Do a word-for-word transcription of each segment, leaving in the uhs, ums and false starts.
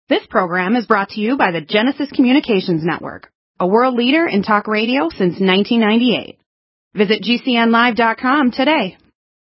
This program is brought to you by the Genesis Communications Network, a world leader in talk radio since nineteen ninety-eight. Visit G C N live dot com today.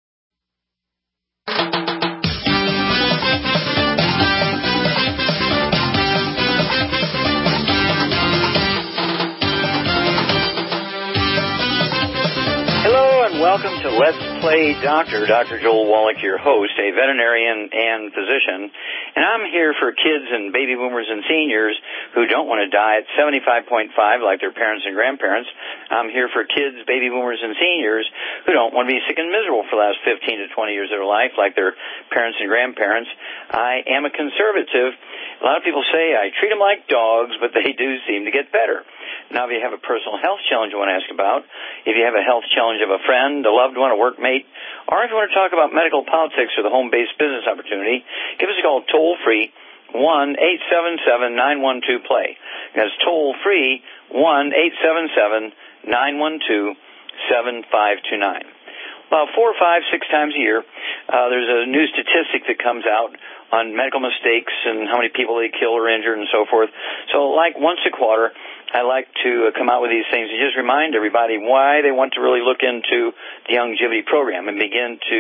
Welcome to Let's Play Doctor. Doctor Joel Wallach, your host, a veterinarian and physician. And I'm here for kids and baby boomers and seniors who don't want to die at seventy-five point five like their parents and grandparents. I'm here for kids, baby boomers, and seniors who don't want to be sick and miserable for the last fifteen to twenty years of their life like their parents and grandparents. I am a conservative. A lot of people say I treat them like dogs, but they do seem to get better. Now, if you have a personal health challenge you want to ask about, if you have a health challenge of a friend, a loved one, a workmate, or if you want to talk about medical politics or the home-based business opportunity, give us a call toll-free, one eight seven seven, nine one two, play. That's toll-free, one eight seven seven, nine one two, seven five two nine. About four, five, six times a year, uh, there's a new statistic that comes out on medical mistakes and how many people they kill or injured and so forth. So like once a quarter, I like to come out with these things and just remind everybody why they want to really look into the longevity program and begin to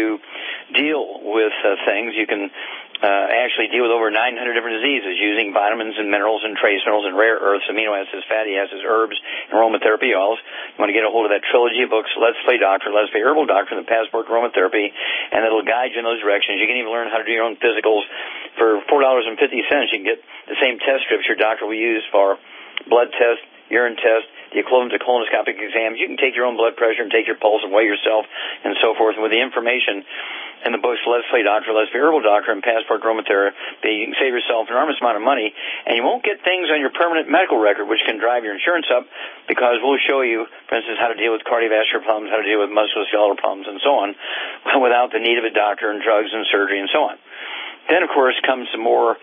deal with uh, things. You can uh, actually deal with over nine hundred different diseases using vitamins and minerals and trace minerals and rare earths, amino acids, fatty acids, herbs, and aromatherapy oils. You want to get a hold of that trilogy of books, Let's Play Doctor, Let's Play Herbal Doctor, and the Passport to Aromatherapy, and it'll guide you in those directions. You can even learn how to do your own physicals. For four dollars and fifty cents, you can get the same test strips your doctor will use for blood test, urine test, the equivalent of colonoscopic exams. You can take your own blood pressure and take your pulse and weigh yourself and so forth. And with the information in the books, Let's Play Doctor, Let's Play Herbal Doctor, and Passport to Aromatherapy, you can save yourself an enormous amount of money, and you won't get things on your permanent medical record which can drive your insurance up, because we'll show you, for instance, how to deal with cardiovascular problems, how to deal with musculoskeletal problems, and so on, without the need of a doctor and drugs and surgery and so on. Then, of course, comes some more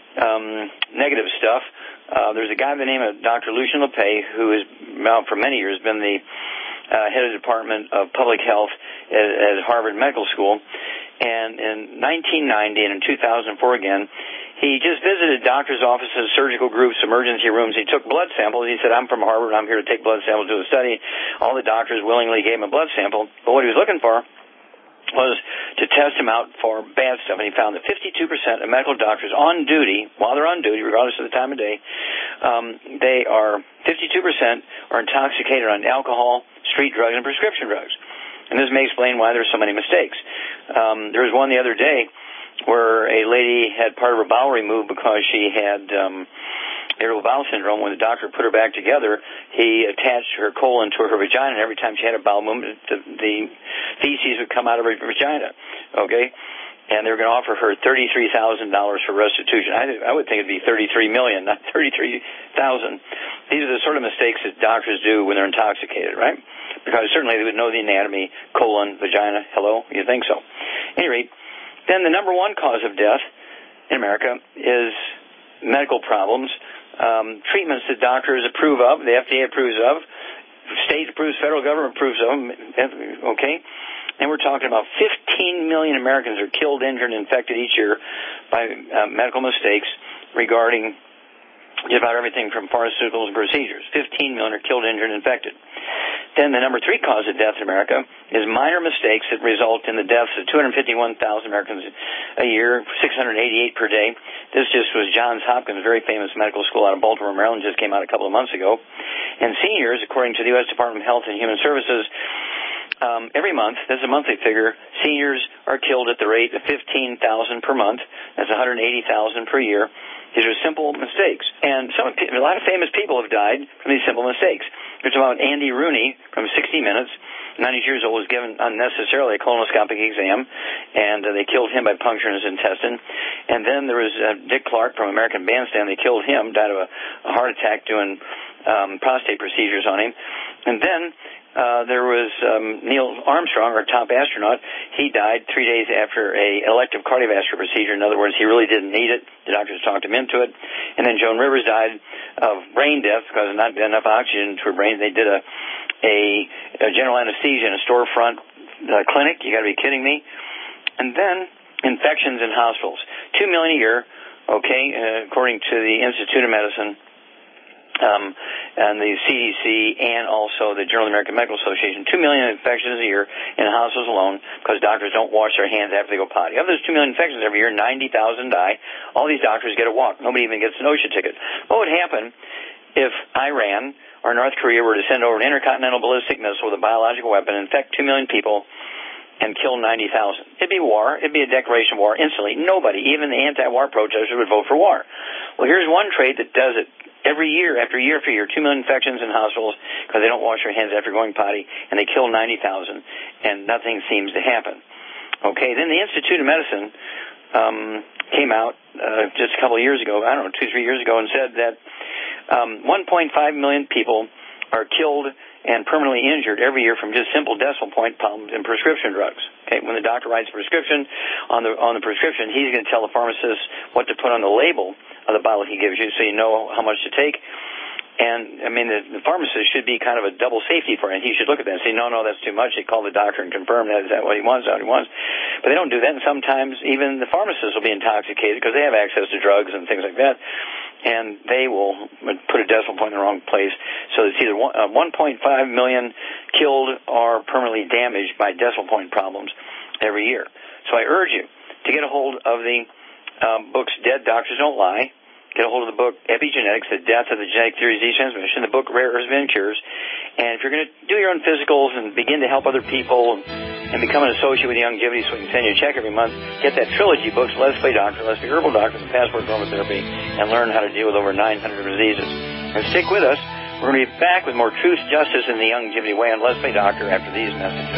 um, negative stuff. Uh, there's a guy by the name of Doctor Lucien Lepay, who has, well, for many years, been the uh, head of the Department of Public Health at, at Harvard Medical School. And in nineteen ninety and in two thousand four again, he just visited doctors' offices, surgical groups, emergency rooms. He took blood samples. He said, I'm from Harvard. I'm here to take blood samples, do a study. All the doctors willingly gave him a blood sample. But what he was looking for was to test him out for bad stuff, and he found that fifty-two percent of medical doctors on duty, while they're on duty, regardless of the time of day, um, they are, fifty-two percent are intoxicated on alcohol, street drugs, and prescription drugs. And this may explain why there's so many mistakes. Um, there was one the other day where a lady had part of her bowel removed because she had um, irritable bowel syndrome. When the doctor put her back together, he attached her colon to her vagina, and every time she had a bowel movement, the, the feces would come out of her vagina, okay? And they were going to offer her thirty-three thousand dollars for restitution. I, I would think it would be thirty-three million dollars, not thirty-three thousand dollars. These are the sort of mistakes that doctors do when they're intoxicated, right? Because certainly they would know the anatomy, colon, vagina, hello, you think so. At any rate, then the number one cause of death in America is medical problems. Um, treatments that doctors approve of, the F D A approves of, state approves, federal government approves of them, okay? And we're talking about fifteen million Americans are killed, injured, and infected each year by uh, medical mistakes regarding just about everything from pharmaceuticals and procedures. fifteen million are killed, injured, and infected. Then the number three cause of death in America is minor mistakes that result in the deaths of two hundred fifty-one thousand Americans a year, six hundred eighty-eight per day. This just was Johns Hopkins, very famous medical school out of Baltimore, Maryland, just came out a couple of months ago. And seniors, according to the U S Department of Health and Human Services, um, every month, this is a monthly figure, seniors are killed at the rate of fifteen thousand per month. That's one hundred eighty thousand per year. These are simple mistakes. And some, a lot of famous people have died from these simple mistakes. There's about Andy Rooney from sixty minutes, ninety years old, was given unnecessarily a colonoscopic exam, and uh, they killed him by puncturing his intestine. And then there was uh, Dick Clark from American Bandstand. They killed him, died of a, a heart attack doing um, prostate procedures on him. And then Uh, there was um, Neil Armstrong, our top astronaut. He died three days after a elective cardiovascular procedure. In other words, he really didn't need it. The doctors talked him into it. And then Joan Rivers died of brain death because not enough oxygen to her brain. They did a, a, a general anesthesia in a storefront uh, clinic. You got to be kidding me. And then infections in hospitals. Two million a year Okay, uh, according to the Institute of Medicine, Um, and the C D C, and also the Journal of the American Medical Association, two million infections a year in hospitals alone because doctors don't wash their hands after they go potty. Of those two million infections every year, ninety thousand die. All these doctors get a walk. Nobody even gets an OSHA ticket. What would happen if Iran or North Korea were to send over an intercontinental ballistic missile with a biological weapon, infect two million people, and kill ninety thousand? It'd be war. It'd be a declaration of war instantly. Nobody, even the anti-war protesters, would vote for war. Well, here's one trade that does it. Every year, after year after year, two million infections in hospitals because they don't wash their hands after going potty, and they kill ninety thousand, and nothing seems to happen. Okay, then the Institute of Medicine um, came out uh, just a couple of years ago, I don't know, two, three years ago, and said that um, one point five million people are killed and permanently injured every year from just simple decimal point problems in prescription drugs. Okay, when the doctor writes a prescription, on the on the prescription, he's going to tell the pharmacist what to put on the label of the bottle he gives you, so you know how much to take. And, I mean, the, the pharmacist should be kind of a double safety for it. He should look at that and say, no, no, that's too much. They call the doctor and confirm that. Is that what he wants? Is that what he wants? But they don't do that, and sometimes even the pharmacists will be intoxicated because they have access to drugs and things like that, and they will put a decimal point in the wrong place. So it's either one, uh, one point five million killed or permanently damaged by decimal point problems every year. So I urge you to get a hold of the um, books Dead Doctors Don't Lie. Get a hold of the book Epigenetics, The Death of the Genetic Theory of Disease Transmission, the book Rare Earths and Cures. And if you're going to do your own physicals and begin to help other people and, and become an associate with Youngevity so we can send you a check every month, get that trilogy books, Let's Play Doctor, Let's Play Herbal Doctor, and Passport Aromatherapy, and learn how to deal with over nine hundred diseases. And stick with us. We're going to be back with more truth, justice, and the Youngevity way on Let's Play Doctor after these messages.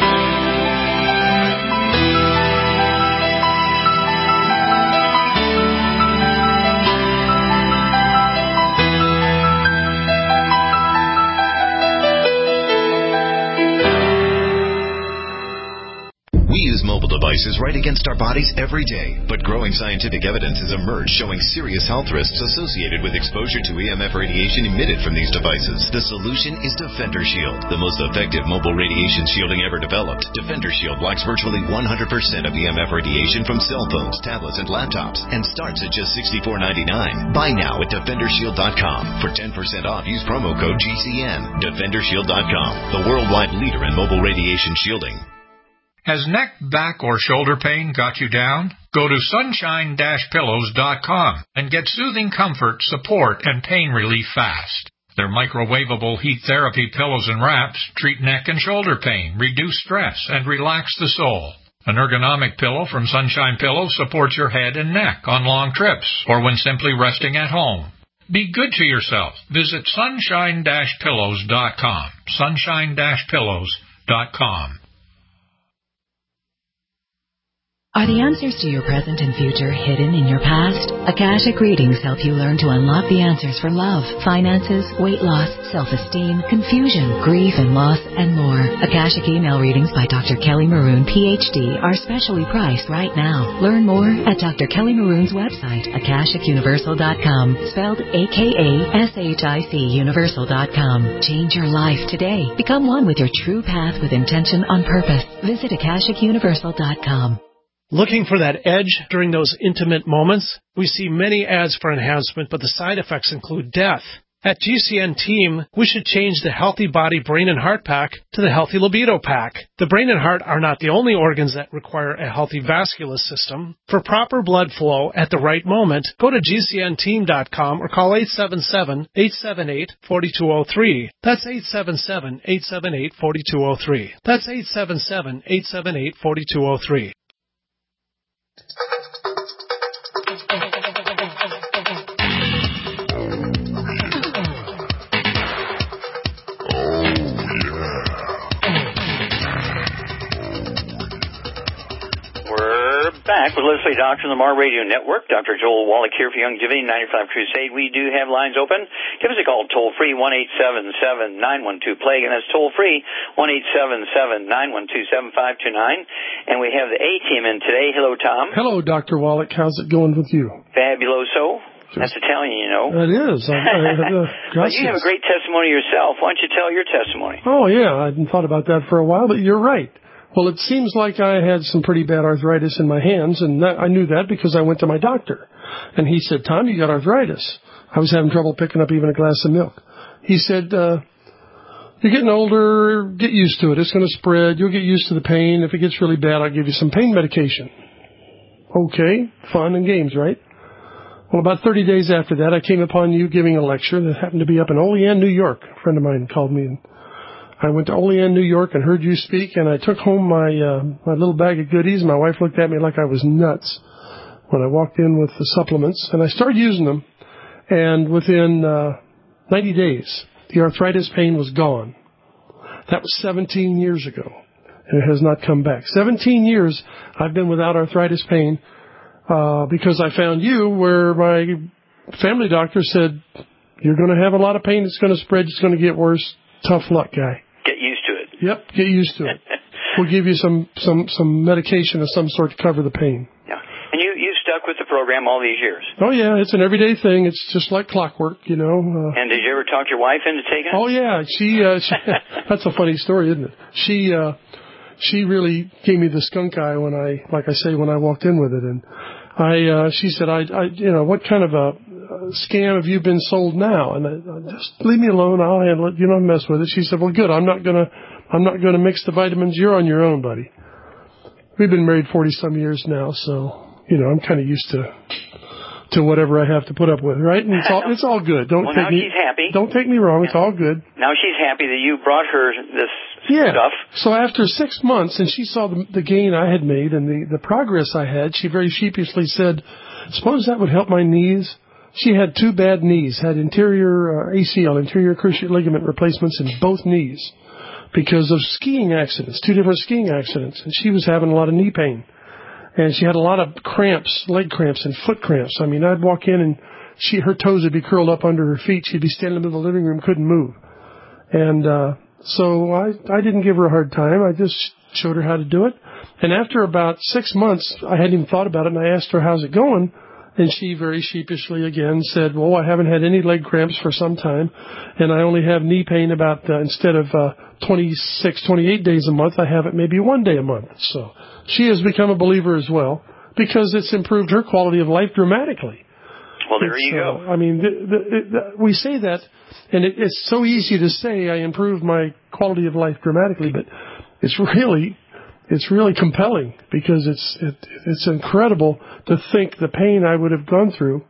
We use mobile devices right against our bodies every day, but growing scientific evidence has emerged showing serious health risks associated with exposure to E M F radiation emitted from these devices. The solution is Defender Shield, the most effective mobile radiation shielding ever developed. Defender Shield blocks virtually one hundred percent of E M F radiation from cell phones, tablets, and laptops, and starts at just sixty-four ninety-nine. Buy now at defender shield dot com. For ten percent off, use promo code G C N. defender shield dot com, the worldwide leader in mobile radiation shielding. Has neck, back, or shoulder pain got you down? Go to sunshine dash pillows dot com and get soothing comfort, support, and pain relief fast. Their microwavable heat therapy pillows and wraps treat neck and shoulder pain, reduce stress, and relax the soul. An ergonomic pillow from Sunshine Pillows supports your head and neck on long trips or when simply resting at home. Be good to yourself. Visit sunshine dash pillows dot com. sunshine dash pillows dot com. Are the answers to your present and future hidden in your past? Akashic Readings help you learn to unlock the answers for love, finances, weight loss, self-esteem, confusion, grief and loss, and more. Akashic Email Readings by Doctor Kelly Maroon, P H D, are specially priced right now. Learn more at Doctor Kelly Maroon's website, akashic universal dot com, spelled A K A S H I C universal dot com. Change your life today. Become one with your true path with intention on purpose. Visit akashic universal dot com. Looking for that edge during those intimate moments? We see many ads for enhancement, but the side effects include death. At G C N Team, we should change the Healthy Body Brain and Heart Pack to the Healthy Libido Pack. The brain and heart are not the only organs that require a healthy vascular system. For proper blood flow at the right moment, go to G C N team dot com or call eight seven seven, eight seven eight, four two zero three. That's eight seven seven, eight seven eight, four two zero three. That's eight seven seven, eight seven eight, four two zero three. Back with Let's Play Doctor on the Mar Radio Network. Doctor Joel Wallach here for Youngevity ninety-five Crusade. We do have lines open. Give us a call toll-free, one eight seven seven, nine one two, plague, and that's toll-free, one eight seven seven, nine one two, seven five two nine. And we have the A-Team in today. Hello, Tom. Hello, Doctor Wallach. How's it going with you? Fabuloso. That's Italian, you know. It is. I, I, uh, well, you have a great testimony yourself. Why don't you tell your testimony? Oh, yeah. I hadn't thought about that for a while, but you're right. Well, it seems like I had some pretty bad arthritis in my hands, and that, I knew that because I went to my doctor. And he said, Tom, you got arthritis. I was having trouble picking up even a glass of milk. He said, uh, you're getting older, get used to it. It's going to spread. You'll get used to the pain. If it gets really bad, I'll give you some pain medication. Okay, fun and games, right? Well, about thirty days after that, I came upon you giving a lecture that happened to be up in Olean, New York. A friend of mine called me, and I went to Olean, New York, and heard you speak, and I took home my uh, my little bag of goodies. My wife looked at me like I was nuts when I walked in with the supplements, and I started using them, and within uh, ninety days, the arthritis pain was gone. That was seventeen years ago, and it has not come back. seventeen years I've been without arthritis pain uh, because I found you where my family doctor said, you're going to have a lot of pain. It's going to spread. It's going to get worse. Tough luck, guy. Get used to it. Yep, get used to it. We'll give you some, some, some medication of some sort to cover the pain. Yeah. And you, you've stuck with the program all these years. Oh, yeah, it's an everyday thing. It's just like clockwork, you know. Uh, and did you ever talk your wife into taking it? Oh, yeah. She, uh, she that's a funny story, isn't it? She, uh, she really gave me the skunk eye when I, like I say, when I walked in with it. And I, uh, she said, I, I, you know, what kind of a, a scam have you been sold now? And I, I just leave me alone. I'll handle it. You don't mess with it. She said, well, good. I'm not going to, I'm not going to mix the vitamins. You're on your own, buddy. We've been married forty some years now. So, you know, I'm kind of used to, to whatever I have to put up with, right? And it's all, it's all good. Don't well, take now me, she's happy. Don't take me wrong. It's all good. Now she's happy that you brought her this yeah. stuff. So after six months, and she saw the, the gain I had made and the, the progress I had, she very sheepishly said, suppose that would help my knees. She had two bad knees, had interior uh, A C L, anterior cruciate ligament replacements in both knees because of skiing accidents, two different skiing accidents. And she was having a lot of knee pain. And she had a lot of cramps, leg cramps and foot cramps. I mean, I'd walk in and she, her toes would be curled up under her feet. She'd be standing in the middle of the living room, couldn't move. And uh, so I, I didn't give her a hard time. I just showed her how to do it. And after about six months, I hadn't even thought about it, and I asked her, how's it going? And she very sheepishly again said, well, I haven't had any leg cramps for some time, and I only have knee pain about, uh, instead of uh, twenty-six, twenty-eight days a month, I have it maybe one day a month. So she has become a believer as well because it's improved her quality of life dramatically. Well, there it's, you go. Uh, I mean, the, the, the, we say that, and it, it's so easy to say I improved my quality of life dramatically, but it's really... It's really compelling because it's it, it's incredible to think the pain I would have gone through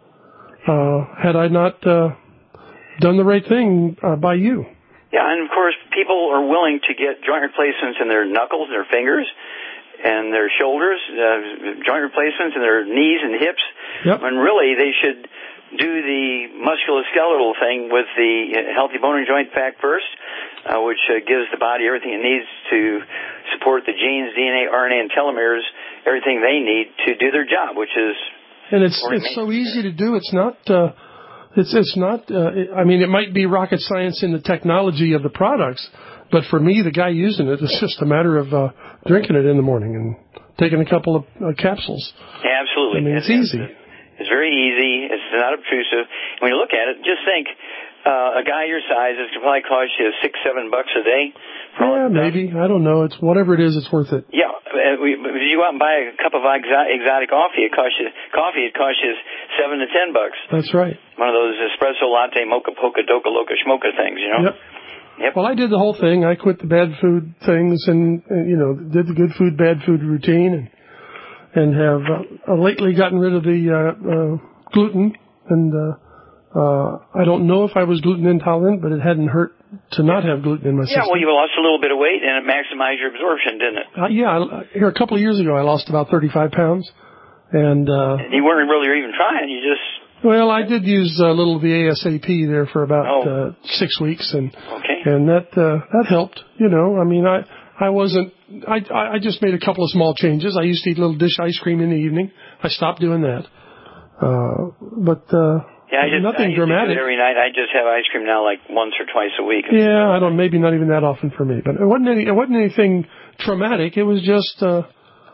uh, had I not uh, done the right thing uh, by you. Yeah, and of course, people are willing to get joint replacements in their knuckles, their fingers, and their shoulders, uh, joint replacements in their knees and hips, yep. when really they should do the musculoskeletal thing with the Healthy Bone and Joint Pack first, uh, which uh, gives the body everything it needs to support the genes, D N A, R N A, and telomeres, everything they need to do their job, which is... And it's it's so easy to do. It's not... Uh, it's it's not... Uh, it, I mean, it might be rocket science in the technology of the products, but for me, the guy using it, it's just a matter of uh, drinking it in the morning and taking a couple of uh, capsules. Yeah, absolutely. I mean, it's, it's easy. It's very easy. It's not obtrusive. When you look at it, just think, uh, a guy your size, it could probably cost you six, seven bucks a day. Yeah, maybe. I don't know. It's whatever it is, it's worth it. Yeah. Uh, we, if you go out and buy a cup of exotic, exotic coffee, it costs you coffee. It costs you seven to ten bucks. That's right. One of those espresso latte, mocha, poca, doka, loca, schmoka things, you know. Yep. Yep. Well, I did the whole thing. I quit the bad food things and, and you know, did the good food, bad food routine, and and have uh, lately gotten rid of the uh, uh, gluten. And uh, uh, I don't know if I was gluten intolerant, but it hadn't hurt to not have gluten in my system. Yeah, well, you lost a little bit of weight, and it maximized your absorption, didn't it? Uh, yeah, I, here a couple of years ago, I lost about thirty-five pounds, and uh, you weren't really even trying. You just well, I did use a little of the A S A P there for about oh. uh, six weeks, and okay. and that uh, that helped. You know, I mean, I I wasn't. I I just made a couple of small changes. I used to eat a little dish ice cream in the evening. I stopped doing that. Uh, but uh, yeah, I just, nothing I used dramatic. To do it every night. I just have ice cream now, like once or twice a week. Yeah, I don't. Maybe not even that often for me. But it wasn't any. It wasn't anything traumatic. It was just uh,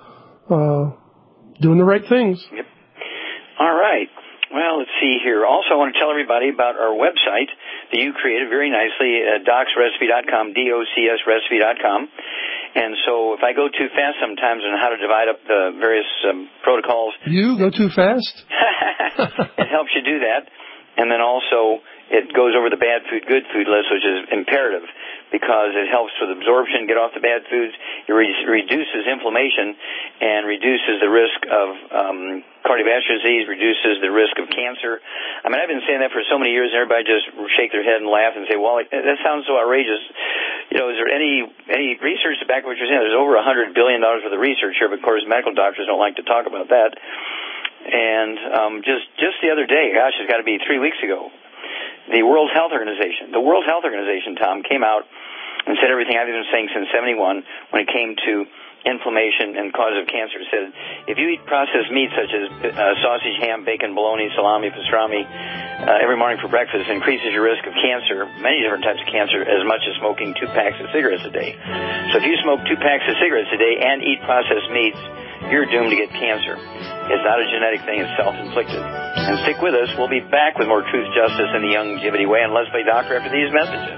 uh, doing the right things. Yep. All right. Well, let's see here. Also, I want to tell everybody about our website that you created very nicely, uh, docs recipe dot com, D O C S recipe dot com. And so if I go too fast sometimes on how to divide up the various um, protocols. You go too fast? It helps you do that. And then also it goes over the bad food, good food list, which is imperative because it helps with absorption, get off the bad foods. It re- reduces inflammation and reduces the risk of um, cardiovascular disease, reduces the risk of cancer. I mean, I've been saying that for so many years, and everybody just shake their head and laugh and say, well, that sounds so outrageous. You know, is there any any research to back what you're saying? There's over one hundred billion dollars worth of research here, but of course medical doctors don't like to talk about that. And um, just, just the other day, gosh, it's got to be three weeks ago, the World Health Organization, the World Health Organization, Tom, came out and said everything I've been saying since seventy-one when it came to inflammation and cause of cancer. It said if you eat processed meat such as uh, sausage, ham, bacon, bologna, salami, pastrami uh, every morning for breakfast, it increases your risk of cancer, many different types of cancer, as much as smoking two packs of cigarettes a day. So if you smoke two packs of cigarettes a day and eat processed meats, you're doomed to get cancer. It's not a genetic thing, it's self-inflicted. And stick with us. We'll be back with more Truth, Justice, and the Youngevity Way. And Leslie Doctor after these messages.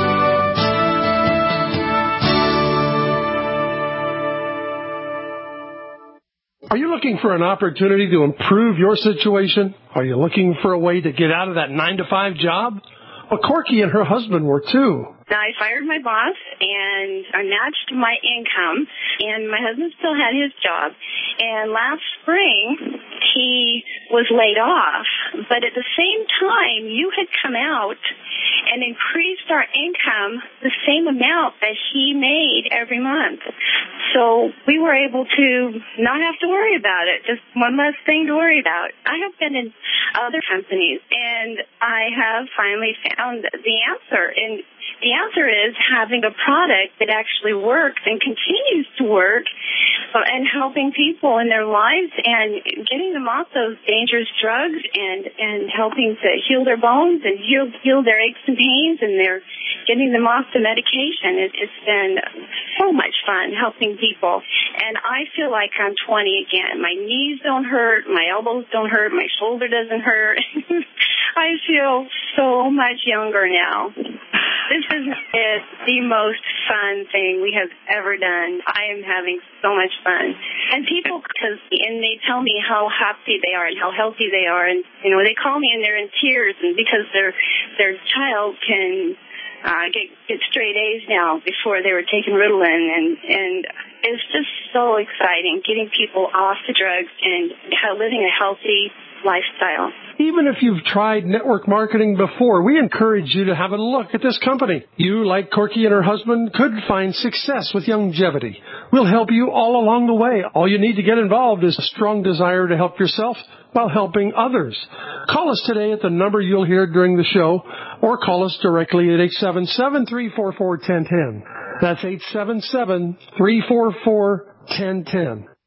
Are you looking for an opportunity to improve your situation? Are you looking for a way to get out of that nine to five job? Well, Corky and her husband were too. I fired my boss, and I matched my income, and my husband still had his job. And last spring, he was laid off. But at the same time, you had come out and increased our income the same amount that he made every month. So we were able to not have to worry about it, just one less thing to worry about. I have been in other companies, and I have finally found the answer. And the answer is having a product that actually works and continues to work and helping people in their lives and getting them off those dangerous drugs and, and helping to heal their bones and heal, heal their aches and pains, and they're getting them off the medication. It, it's been so much fun helping people. And I feel like I'm twenty again. My knees don't hurt. My elbows don't hurt. My shoulder doesn't hurt. I feel so much younger now. This is it, the most fun thing we have ever done. I am having so much fun. And people, cause, and they tell me how happy they are and how healthy they are. And, you know, they call me and they're in tears, and because their their child can uh, get, get straight A's now before they were taking Ritalin. And, and it's just so exciting getting people off the drugs and how living a healthy lifestyle. Even if you've tried network marketing before, we encourage you to have a look at this company. You, like Corky and her husband, could find success with Youngevity. We'll help you all along the way. All you need to get involved is a strong desire to help yourself while helping others. Call us today at the number you'll hear during the show, or call us directly at eight seven seven, three four four, one zero one zero. That's eight seven seven, three four four, one zero one zero.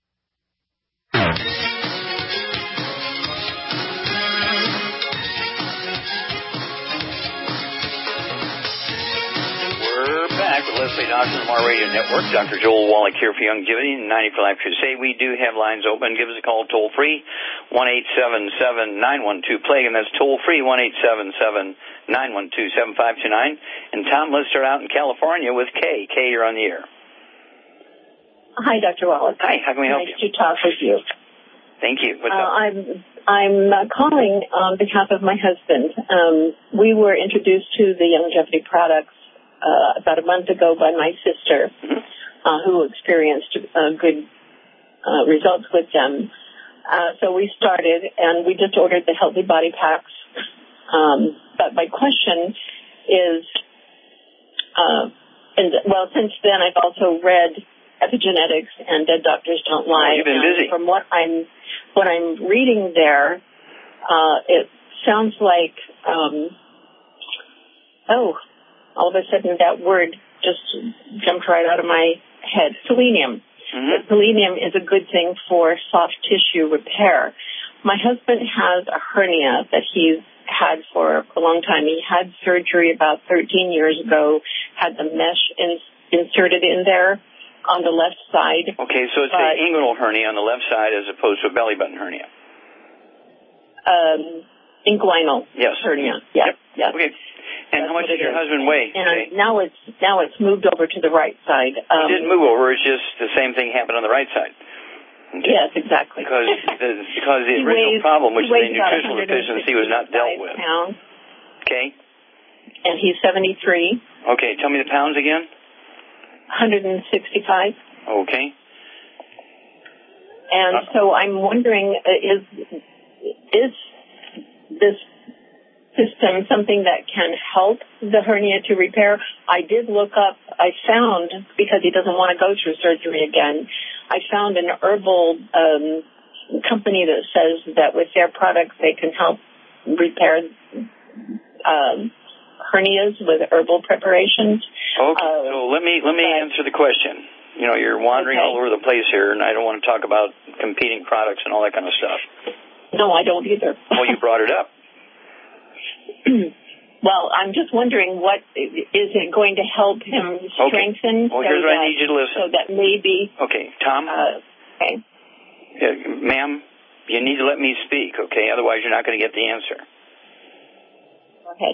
Leslie Doctor from our radio network. Doctor Joel Wallach here for Youngevity and ninety for Life Crusade. We do have lines open. Give us a call toll free, one eight seven seven, nine one two, plague, and that's toll free, one eight seven seven, nine one two, seven five two nine. And Tom, let's start out in California with Kay. Kay, you're on the air. Hi, Doctor Wallach. Hi, how can we help nice you? Nice to talk with you. Thank you. What's uh, up? I'm I'm uh, calling on behalf of my husband. Um, we were introduced to the Youngevity products Uh, about a month ago by my sister, mm-hmm. uh, who experienced uh, good uh, results with them. Uh, so we started, and we just ordered the Healthy Body Packs. Um, but my question is, uh, and well, since then I've also read Epigenetics and Dead Doctors Don't Lie. Oh, you've been and busy. From what I'm, what I'm reading there, uh, it sounds like, um, oh. all of a sudden that word just jumped right out of my head. Selenium. Mm-hmm. Selenium is a good thing for soft tissue repair. My husband has a hernia that he's had for a long time. He had surgery about thirteen years ago, had the mesh in, inserted in there on the left side. Okay, so it's an inguinal hernia on the left side as opposed to a belly button hernia. Um, inguinal yes. hernia. Yes, yep. yes. Okay. And how much does your husband weigh? And okay. now it's now it's moved over to the right side. Um, it didn't move over. It's just the same thing happened on the right side. Okay. Yes, exactly. Because the, because the he original weighs, problem, which is the nutritional deficiency, was not dealt with. Pounds. Okay. And he's seventy-three. Okay. Tell me the pounds again. one hundred sixty-five. Okay. And uh, so I'm wondering, is is this system something that can help the hernia to repair? I did look up, I found, because he doesn't want to go through surgery again, I found an herbal um, company that says that with their products they can help repair um, hernias with herbal preparations. Okay, uh, so let me let me but, answer the question. You know, you're wandering okay. all over the place here, and I don't want to talk about competing products and all that kind of stuff. No, I don't either. Well, you brought it up. Well, I'm just wondering, what is it going to help him strengthen? Okay. Well, here's so what that, I need you to listen. So that maybe... Okay, Tom? Uh, okay. Uh, ma'am, you need to let me speak, okay? Otherwise, you're not going to get the answer. Okay.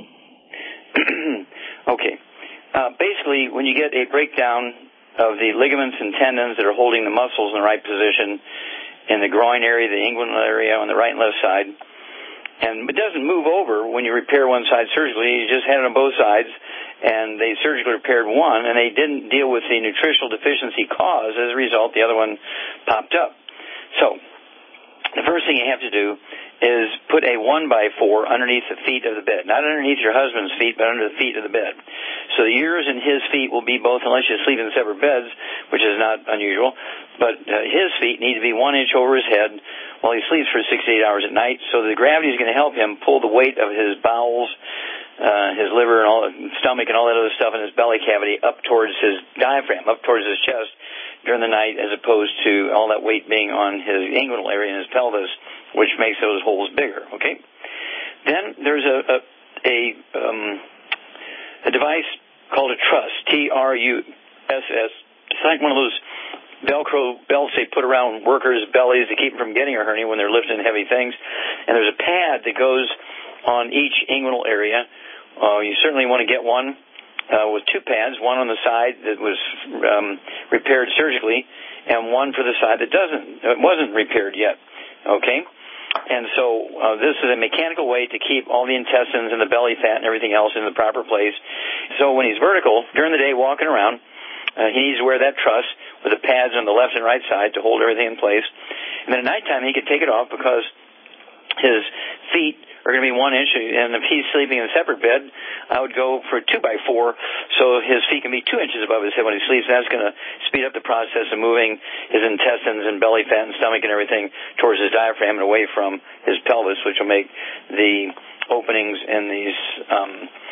Okay. Uh, basically, when you get a breakdown of the ligaments and tendons that are holding the muscles in the right position in the groin area, the inguinal area on the right and left side, and it doesn't move over when you repair one side surgically. You just had it on both sides, and they surgically repaired one, and they didn't deal with the nutritional deficiency cause. As a result, the other one popped up. So the first thing you have to do is put a one by four underneath the feet of the bed. Not underneath your husband's feet, but under the feet of the bed. So yours and his feet will be both, unless you sleep in separate beds, which is not unusual, but uh, his feet need to be one inch over his head while he sleeps for six to eight hours at night. So the gravity is going to help him pull the weight of his bowels, uh, his liver and all, stomach and all that other stuff in his belly cavity up towards his diaphragm, up towards his chest during the night, as opposed to all that weight being on his inguinal area and his pelvis, which makes those holes bigger, okay? Then there's a a, a, um, a device called a truss, T R U S S. It's like one of those Velcro belts they put around workers' bellies to keep them from getting a hernia when they're lifting heavy things. And there's a pad that goes on each inguinal area. Uh, you certainly want to get one uh, with two pads, one on the side that was um, repaired surgically, and one for the side that doesn't, it wasn't repaired yet, okay? And so uh, this is a mechanical way to keep all the intestines and the belly fat and everything else in the proper place. So when he's vertical, during the day walking around, uh, he needs to wear that truss with the pads on the left and right side to hold everything in place. And then at nighttime, he can take it off because his feet are going to be one inch, and if he's sleeping in a separate bed, I would go for two by four, so his feet can be two inches above his head when he sleeps. That's going to speed up the process of moving his intestines and belly fat and stomach and everything towards his diaphragm and away from his pelvis, which will make the openings in these um,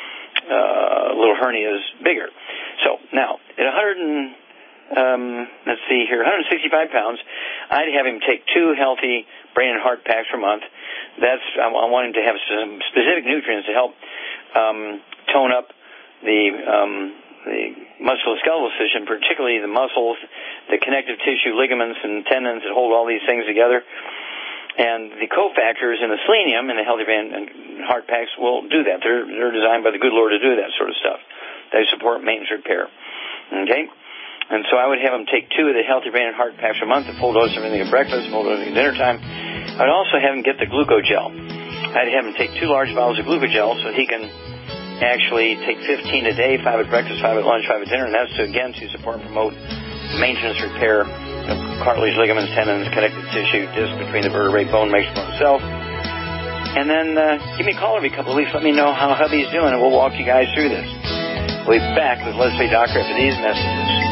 uh, little hernias bigger. So now, at one hundred and Um, let's see here, one hundred sixty-five pounds, I'd have him take two healthy brain and heart packs per month. That's, I, I want him to have some specific nutrients to help um, tone up the um, the musculoskeletal system, particularly the muscles, the connective tissue, ligaments, and tendons that hold all these things together. And the cofactors in the selenium and the healthy brain and heart packs will do that. They're, they're designed by the good Lord to do that sort of stuff. They support maintenance repair. Okay? And so I would have him take two of the Healthy Brain and Heart packs a month, a full dose of everything at breakfast, a full dose at dinner time. I'd also have him get the glucogel. I'd have him take two large bottles of glucogel so he can actually take fifteen a day, five at breakfast, five at lunch, five at dinner, and that's to, again, to support and promote maintenance repair of cartilage, ligaments, tendons, connective tissue, disc between the vertebrae, bone makes bone itself. And then uh, give me a call every couple of weeks. Let me know how hubby's doing, and we'll walk you guys through this. We'll be back with Let's Play Doctor after these messages.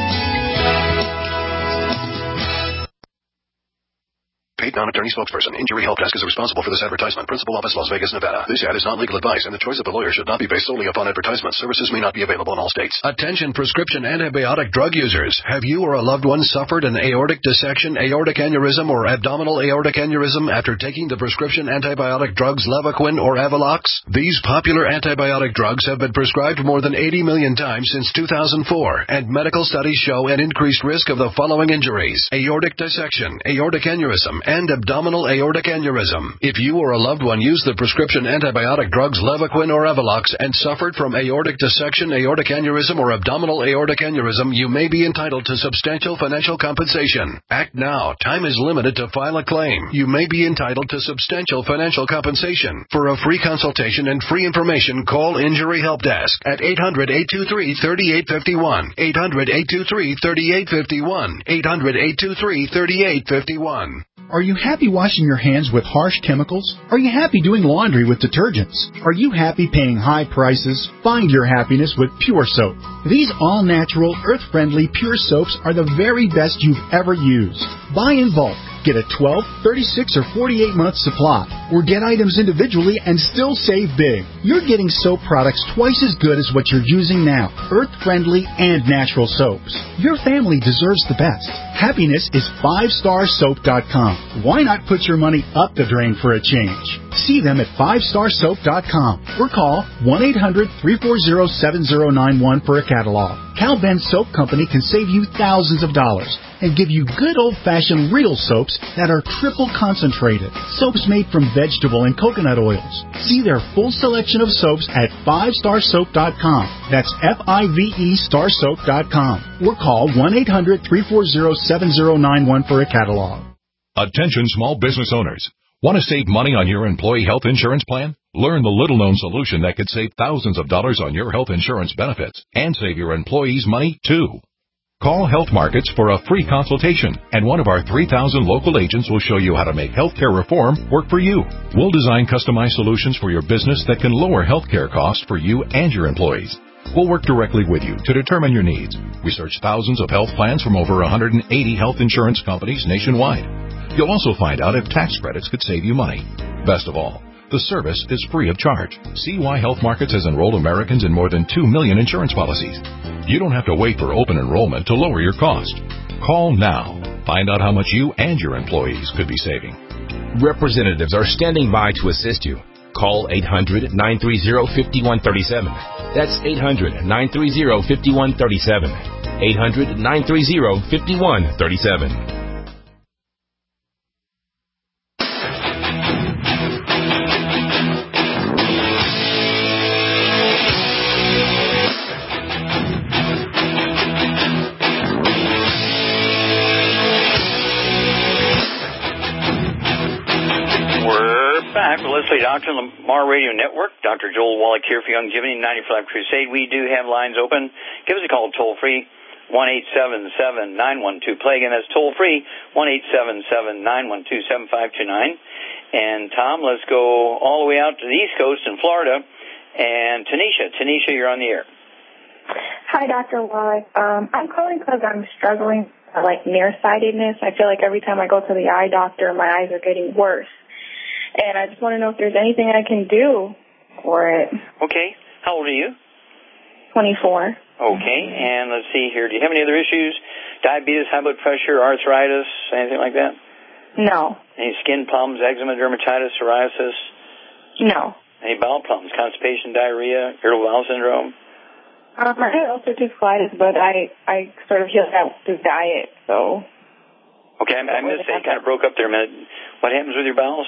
Paid non-attorney spokesperson. Injury Help Desk is responsible for this advertisement. Principal office, Las Vegas, Nevada. This ad is not legal advice, and the choice of the lawyer should not be based solely upon advertisement. Services may not be available in all states. Attention prescription antibiotic drug users. Have you or a loved one suffered an aortic dissection, aortic aneurysm, or abdominal aortic aneurysm after taking the prescription antibiotic drugs Levaquin or Avelox? These popular antibiotic drugs have been prescribed more than eighty million times since two thousand four, and medical studies show an increased risk of the following injuries: aortic dissection, aortic aneurysm, and and abdominal aortic aneurysm. If you or a loved one used the prescription antibiotic drugs Levaquin or Avelox and suffered from aortic dissection, aortic aneurysm, or abdominal aortic aneurysm, you may be entitled to substantial financial compensation. Act now. Time is limited to file a claim. You may be entitled to substantial financial compensation. For a free consultation and free information, call Injury Help Desk at eight hundred, eight two three, three eight five one, eight hundred, eight two three, three eight five one, eight hundred, eight two three, three eight five one. Are you happy washing your hands with harsh chemicals? Are you happy doing laundry with detergents? Are you happy paying high prices? Find your happiness with Pure Soap. These all-natural, earth-friendly Pure Soaps are the very best you've ever used. Buy in bulk. Get a twelve, thirty-six, or forty-eight month supply, or get items individually and still save big. You're getting soap products twice as good as what you're using now, earth-friendly and natural soaps. Your family deserves the best. Happiness is five star soap dot com. Why not put your money up the drain for a change? See them at five star soap dot com or call one eight hundred, three four zero, seven zero nine one for a catalog. Cal Ben Soap Company can save you thousands of dollars and give you good old-fashioned real soaps that are triple concentrated. Soaps made from vegetable and coconut oils. See their full selection of soaps at five star soap dot com. That's F I V E star soap dot com. Or call one eight hundred, three four zero, seven zero nine one for a catalog. Attention small business owners. Want to save money on your employee health insurance plan? Learn the little-known solution that could save thousands of dollars on your health insurance benefits and save your employees money, too. Call Health Markets for a free consultation, and one of our three thousand local agents will show you how to make healthcare reform work for you. We'll design customized solutions for your business that can lower healthcare costs for you and your employees. We'll work directly with you to determine your needs. We search thousands of health plans from over one hundred eighty health insurance companies nationwide. You'll also find out if tax credits could save you money. Best of all, the service is free of charge. See why Health Markets has enrolled Americans in more than two million insurance policies. You don't have to wait for open enrollment to lower your cost. Call now. Find out how much you and your employees could be saving. Representatives are standing by to assist you. Call eight hundred, nine three zero, five one three seven. That's eight hundred, nine three zero, five one three seven. eight hundred, nine three zero, five one three seven. Leslie Doctor, Lamar Radio Network. Doctor Joel Wallach here for Youngevity ninety-five Crusade. We do have lines open. Give us a call toll free, one eight seven seven, nine one two, play. Again, that's toll free, one eight seven seven, nine one two, seven five two nine. And Tom, let's go all the way out to the East Coast in Florida. And Tanisha, Tanisha, you're on the air. Hi, Doctor Wallach. Um, I'm calling because I'm struggling with, like, nearsightedness. I feel like every time I go to the eye doctor, my eyes are getting worse. And I just want to know if there's anything I can do for it. Okay. How old are you? twenty-four. Okay. And let's see here. Do you have any other issues? Diabetes, high blood pressure, arthritis, anything like that? No. Any skin problems, eczema, dermatitis, psoriasis? No. Any bowel problems, constipation, diarrhea, irritable bowel syndrome? Um, I had ulcerative colitis, but I, I sort of healed that through diet, so... Okay, I, I missed that. You kind of broke up there a minute. What happens with your bowels?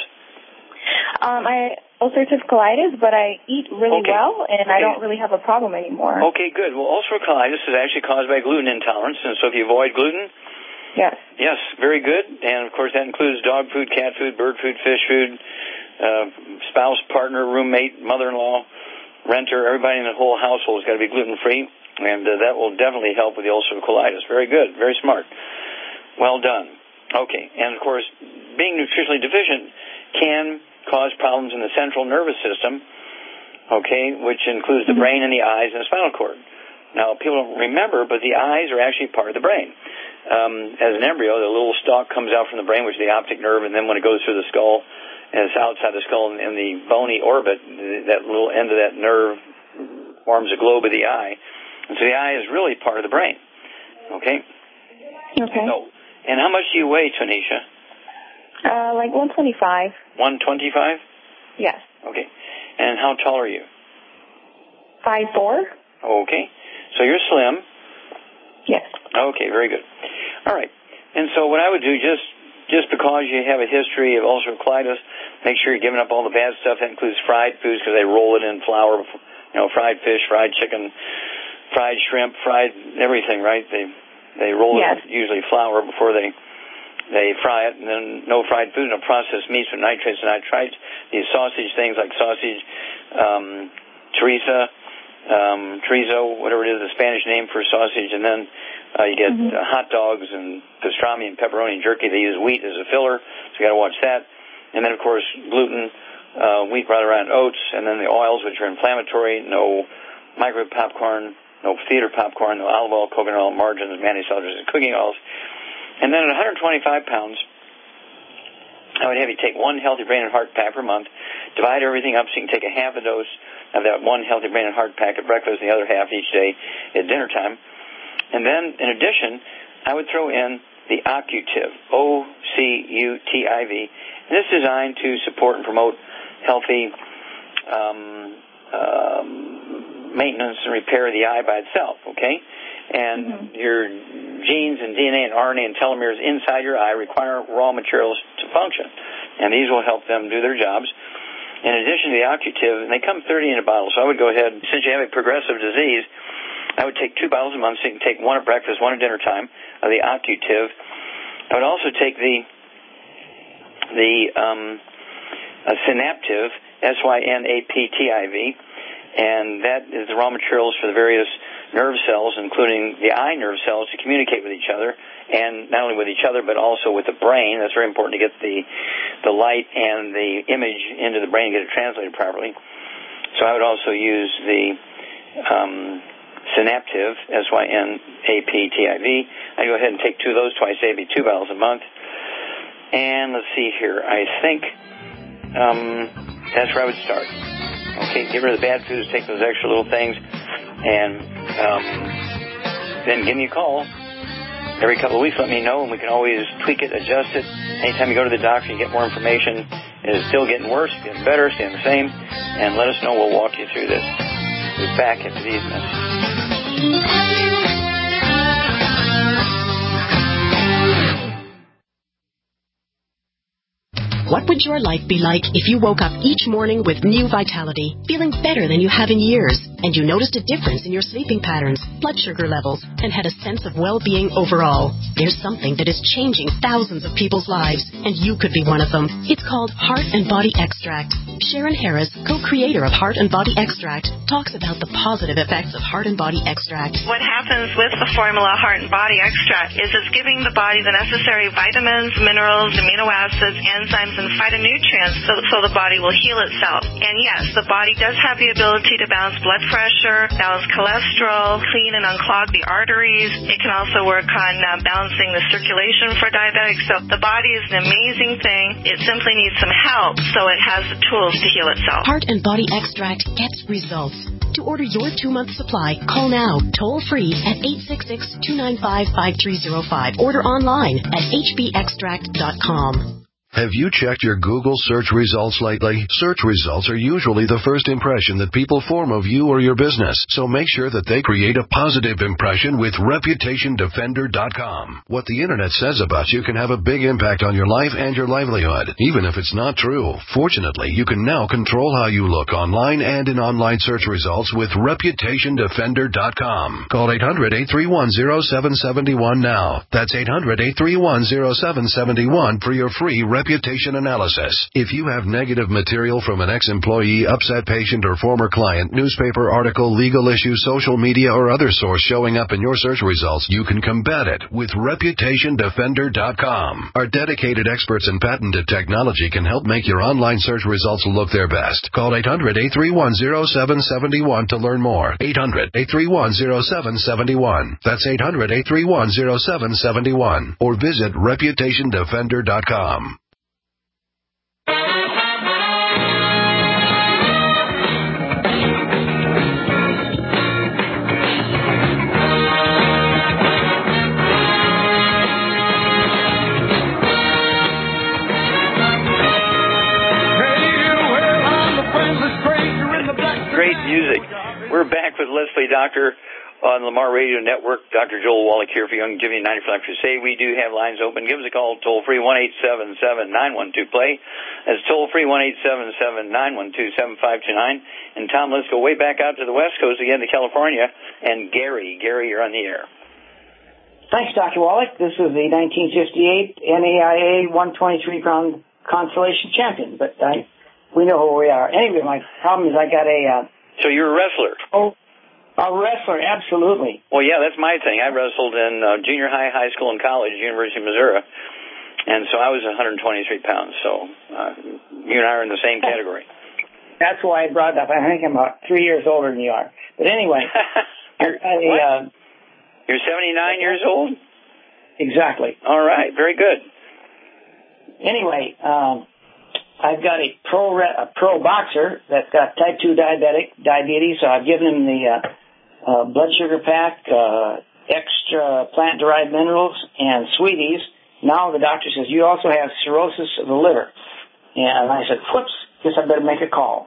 Um, I ulcerative colitis, but I eat really okay. well, and okay. I don't really have a problem anymore. Okay, good. Well, ulcerative colitis is actually caused by gluten intolerance, and so if you avoid gluten... Yes. Yes, very good. And, of course, that includes dog food, cat food, bird food, fish food, uh, spouse, partner, roommate, mother-in-law, renter. Everybody in the whole household has got to be gluten-free, and uh, that will definitely help with the ulcerative colitis. Very good. Very smart. Well done. Okay. And, of course, being nutritionally deficient can cause problems in the central nervous system, okay, which includes the brain and the eyes and the spinal cord. Now, people don't remember, but the eyes are actually part of the brain. Um, as an embryo, the little stalk comes out from the brain, which is the optic nerve, and then when it goes through the skull, and it's outside the skull in the bony orbit, that little end of that nerve forms a globe of the eye. And so the eye is really part of the brain, okay? Okay. So, and how much do you weigh, Tanisha? Uh, like one twenty-five. one twenty-five? Yes. Okay. And how tall are you? five four. Okay. So you're slim. Yes. Okay, very good. All right. And so what I would do, just just because you have a history of ulcerative colitis, make sure you're giving up all the bad stuff. That includes fried foods because they roll it in flour, you know, fried fish, fried chicken, fried shrimp, fried everything, right? They they roll yes. it in usually flour before they they fry it, and then no fried food, no processed meats with nitrates and nitrites. These sausage things like sausage, um, chorizo, um, chorizo, whatever it is, the Spanish name for sausage, and then uh, you get mm-hmm. uh, hot dogs and pastrami and pepperoni and jerky. They use wheat as a filler, so you got to watch that. And then, of course, gluten, uh, wheat, brought around oats, and then the oils, which are inflammatory. No microwave popcorn, no theater popcorn, no olive oil, coconut oil, margarines, mayonnaise, and cooking oils. And then at one hundred twenty-five pounds, I would have you take one healthy brain and heart pack per month, divide everything up so you can take a half a dose of that one healthy brain and heart pack at breakfast and the other half each day at dinner time. And then, in addition, I would throw in the Occutiv, O C U T I V. And this is designed to support and promote healthy um, um, maintenance and repair of the eye by itself, okay? And mm-hmm. your genes and D N A and R N A and telomeres inside your eye require raw materials to function, and these will help them do their jobs. In addition to the Occutiv, and they come thirty in a bottle, so I would go ahead, since you have a progressive disease, I would take two bottles a month, so you can take one at breakfast, one at dinner time of the Occutiv. I would also take the the um, uh, Synaptiv, S Y N A P T I V, and that is the raw materials for the various nerve cells, including the eye nerve cells, to communicate with each other, and not only with each other, but also with the brain. That's very important to get the the light and the image into the brain and get it translated properly. So I would also use the um, Synaptiv, S Y N A P T I V. I'd go ahead and take two of those twice a day, be two bottles a month. And let's see here. I think um, that's where I would start. Okay, get rid of the bad foods, take those extra little things, and um, then give me a call every couple of weeks. Let me know, and we can always tweak it, adjust it. Anytime you go to the doctor, you get more information. Is it still getting worse, getting better, staying the same? And let us know. We'll walk you through this. We'll be back after these messages. What would your life be like if you woke up each morning with new vitality, feeling better than you have in years, and you noticed a difference in your sleeping patterns, blood sugar levels, and had a sense of well-being overall? There's something that is changing thousands of people's lives, and you could be one of them. It's called Heart and Body Extract. Sharon Harris, co-creator of Heart and Body Extract, talks about the positive effects of Heart and Body Extract. What happens with the formula Heart and Body Extract is it's giving the body the necessary vitamins, minerals, amino acids, enzymes, and phytonutrients so, so the body will heal itself. And yes, the body does have the ability to balance blood pressure, balance cholesterol, clean and unclog the arteries. It can also work on uh, balancing the circulation for diabetics. So the body is an amazing thing. It simply needs some help so it has the tools to heal itself. Heart and Body Extract gets results. To order your two-month supply, call now, toll-free at eight six six, two nine five, five three zero five. Order online at h b extract dot com. Have you checked your Google search results lately? Search results are usually the first impression that people form of you or your business, so make sure that they create a positive impression with reputation defender dot com. What the Internet says about you can have a big impact on your life and your livelihood, even if it's not true. Fortunately, you can now control how you look online and in online search results with reputation defender dot com. Call eight hundred, eight three one, zero seven seven one now. That's eight hundred, eight three one, zero seven seven one for your free reputation analysis. If you have negative material from an ex-employee, upset patient, or former client, newspaper article, legal issue, social media, or other source showing up in your search results, you can combat it with reputation defender dot com. Our dedicated experts in patented technology can help make your online search results look their best. Call eight hundred, eight three one, zero seven seven one to learn more. eight hundred, eight three one, zero seven seven one. That's eight hundred, eight three one, zero seven seven one. Or visit reputation defender dot com. Great music. We're back with Leslie Doctor on Lamar Radio Network. Doctor Joel Wallach here for Young Jimmy ninety-five Crusade. We do have lines open. Give us a call, toll-free, one eight seven seven, nine one two, play. That's toll-free, one eight seven seven, nine one two, seven five two nine. And, Tom, let's go way back out to the West Coast again to California. And Gary, Gary, you're on the air. Thanks, Doctor Wallach. This is the nineteen fifty-eight N A I A one twenty-three pound consolation champion, but I, we know who we are. Anyway, my problem is I got a... Uh, so you're a wrestler? Oh, a wrestler, absolutely. Well, yeah, that's my thing. I wrestled in uh, junior high, high school, and college, University of Missouri, and so I was one hundred twenty-three pounds, so uh, you and I are in the same category. That's why I brought it up. I think I'm about three years older than you are. But anyway... I, uh, You're seventy-nine years old? Exactly. All right, very good. Anyway, um, I've got a pro re- a pro boxer that's got type two diabetic diabetes, so I've given him the uh, uh, blood sugar pack, uh, extra plant-derived minerals, and sweeties. Now the doctor says, you also have cirrhosis of the liver. And I said, whoops, guess I better make a call.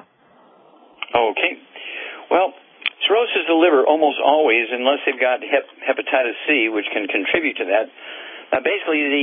Okay. Well, cirrhosis of the liver almost always, unless they've got hep- hepatitis C, which can contribute to that. Uh, basically, the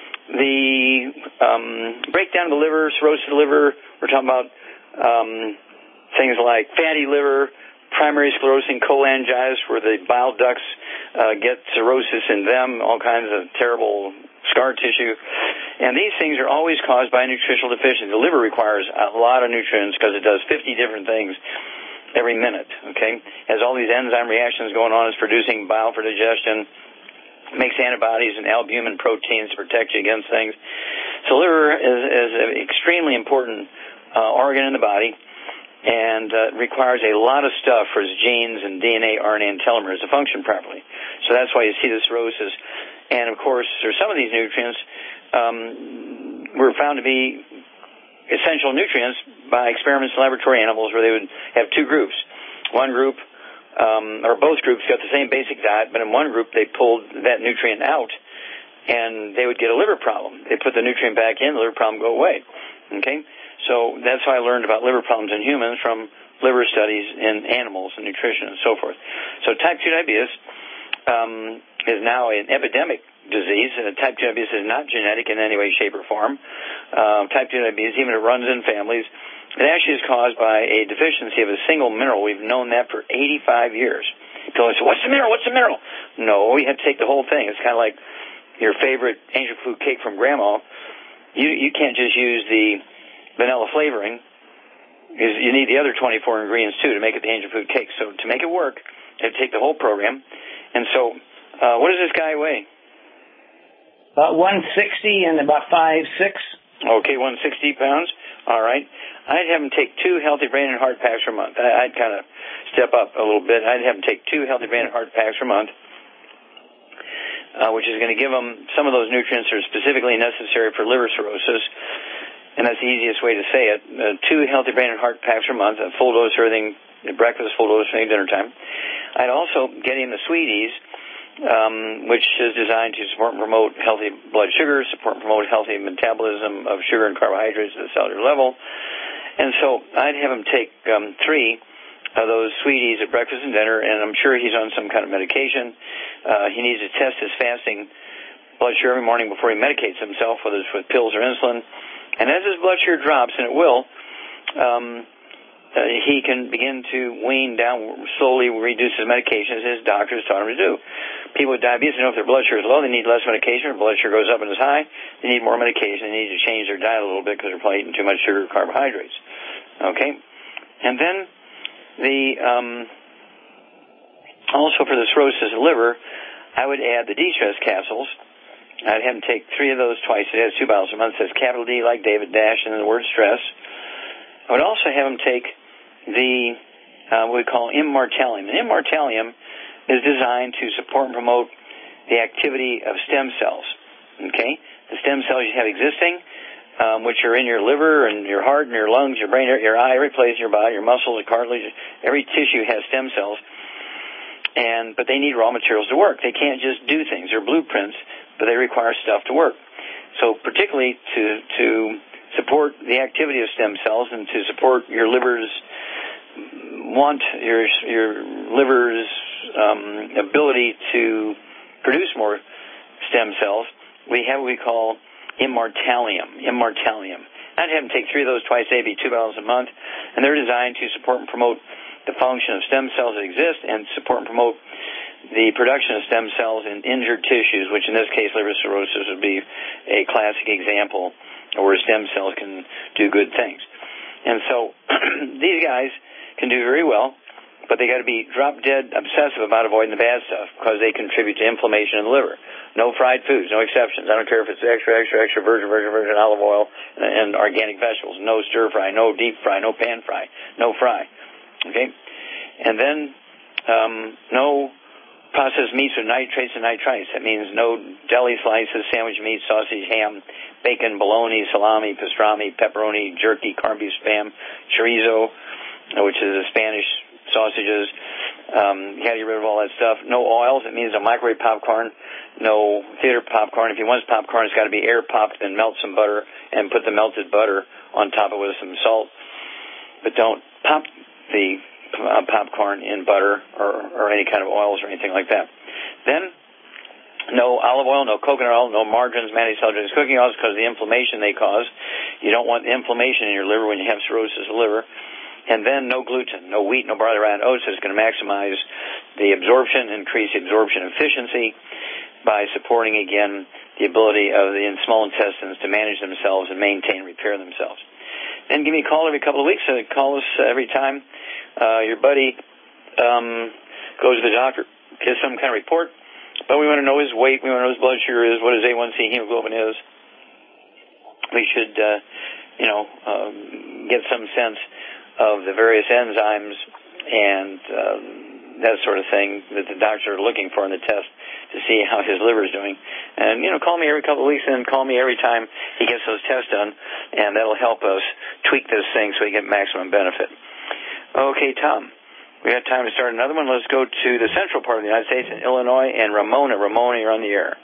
the um, breakdown of the liver, cirrhosis of the liver, we're talking about um, things like fatty liver, primary sclerosing cholangitis, where the bile ducts uh, get cirrhosis in them, all kinds of terrible scar tissue. And these things are always caused by nutritional deficiency. The liver requires a lot of nutrients because it does fifty different things every minute, okay? Has all these enzyme reactions going on. It's producing bile for digestion, makes antibodies and albumin proteins to protect you against things. So liver is, is an extremely important uh, organ in the body and uh, requires a lot of stuff for its genes and D N A, R N A, and telomeres to function properly. So that's why you see the cirrhosis. And, of course, there's some of these nutrients um, were found to be essential nutrients by experiments in laboratory animals where they would have two groups. One group, um, or both groups, got the same basic diet, but in one group they pulled that nutrient out, and they would get a liver problem. They put the nutrient back in, the liver problem go away. Okay? So that's how I learned about liver problems in humans from liver studies in animals and nutrition and so forth. So type two diabetes um, is now an epidemic disease. Uh, type two diabetes is not genetic in any way, shape, or form. Uh, type two diabetes, even if it runs in families, it actually is caused by a deficiency of a single mineral. We've known that for eighty-five years. People say, what's the mineral? What's the mineral? No, you have to take the whole thing. It's kind of like your favorite angel food cake from Grandma. You you can't just use the vanilla flavoring. You need the other twenty-four ingredients, too, to make it the angel food cake. So to make it work, you have to take the whole program. And so uh, what does this guy weigh? About one sixty and about five six. Okay, one hundred sixty pounds. All right. I'd have him take two healthy brain and heart packs per month. I'd kind of step up a little bit. I'd have him take two healthy brain and heart packs per month, uh, which is going to give him some of those nutrients that are specifically necessary for liver cirrhosis. And that's the easiest way to say it. Uh, two healthy brain and heart packs per month, a full dose for everything, breakfast, full dose for everything, dinner time. I'd also get him the sweeties, Um, which is designed to support and promote healthy blood sugar, support and promote healthy metabolism of sugar and carbohydrates at the cellular level. And so I'd have him take um, three of those sweeties at breakfast and dinner, and I'm sure he's on some kind of medication. Uh, he needs to test his fasting blood sugar every morning before he medicates himself, whether it's with pills or insulin. And as his blood sugar drops, and it will, um, Uh, he can begin to wean down, slowly reduce his medication as his doctor has taught him to do. People with diabetes know if their blood sugar is low, they need less medication. If blood sugar goes up and is high, they need more medication. They need to change their diet a little bit because they're probably eating too much sugar or carbohydrates. Okay? And then the um, also for the cirrhosis of the liver, I would add the D-stress capsules. I'd have him take three of those twice. It has two bottles a month. It says capital D like David Dash and then the word stress. I would also have him take the, uh, what we call immortalium. And immortalium is designed to support and promote the activity of stem cells, okay? The stem cells you have existing, um, which are in your liver and your heart and your lungs, your brain, your eye, every place in your body, your muscles, your cartilage, every tissue has stem cells. And, but they need raw materials to work. They can't just do things. They're blueprints, but they require stuff to work. So particularly to, to support the activity of stem cells and to support your liver's want, your your liver's um, ability to produce more stem cells, we have what we call immortalium. Immortalium. I'd have them take three of those twice a day, be two bottles a month, and they're designed to support and promote the function of stem cells that exist and support and promote the production of stem cells in injured tissues, which in this case, liver cirrhosis would be a classic example where stem cells can do good things. And so these guys can do very well, but they got to be drop-dead obsessive about avoiding the bad stuff because they contribute to inflammation in the liver. No fried foods, no exceptions. I don't care if it's extra, extra, extra virgin, virgin, virgin olive oil and organic vegetables. No stir-fry, no deep fry, no pan fry, no fry. Okay? And then um, no processed meats with nitrates and nitrites. That means no deli slices, sandwich meat, sausage, ham, bacon, bologna, salami, pastrami, pepperoni, jerky, corned beef, spam, chorizo, which is a Spanish sausages. Um, you got to get rid of all that stuff. No oils. It means no microwave popcorn, no theater popcorn. If you want popcorn, it's got to be air popped, then melt some butter and put the melted butter on top of it with some salt. But don't pop the uh, popcorn in butter or, or any kind of oils or anything like that. Then no olive oil, no coconut oil, no margarines, mayonnaise, cooking oils because of the inflammation they cause. You don't want inflammation in your liver when you have cirrhosis of the liver. And then no gluten, no wheat, no barley, rye, and oats. It's going to maximize the absorption, increase the absorption efficiency by supporting, again, the ability of the small intestines to manage themselves and maintain and repair themselves. Then give me a call every couple of weeks. Uh, call us every time uh, your buddy um, goes to the doctor, gets some kind of report. But we want to know his weight. We want to know his blood sugar is, what his A one C hemoglobin is. We should, uh, you know, um, get some sense of the various enzymes and um, that sort of thing that the doctors are looking for in the test to see how his liver is doing. And, you know, call me every couple of weeks and call me every time he gets those tests done, and that'll help us tweak this thing so we get maximum benefit. Okay, Tom, we got time to start another one. Let's go to the central part of the United States in Illinois, and Ramona. Ramona, you're on the air.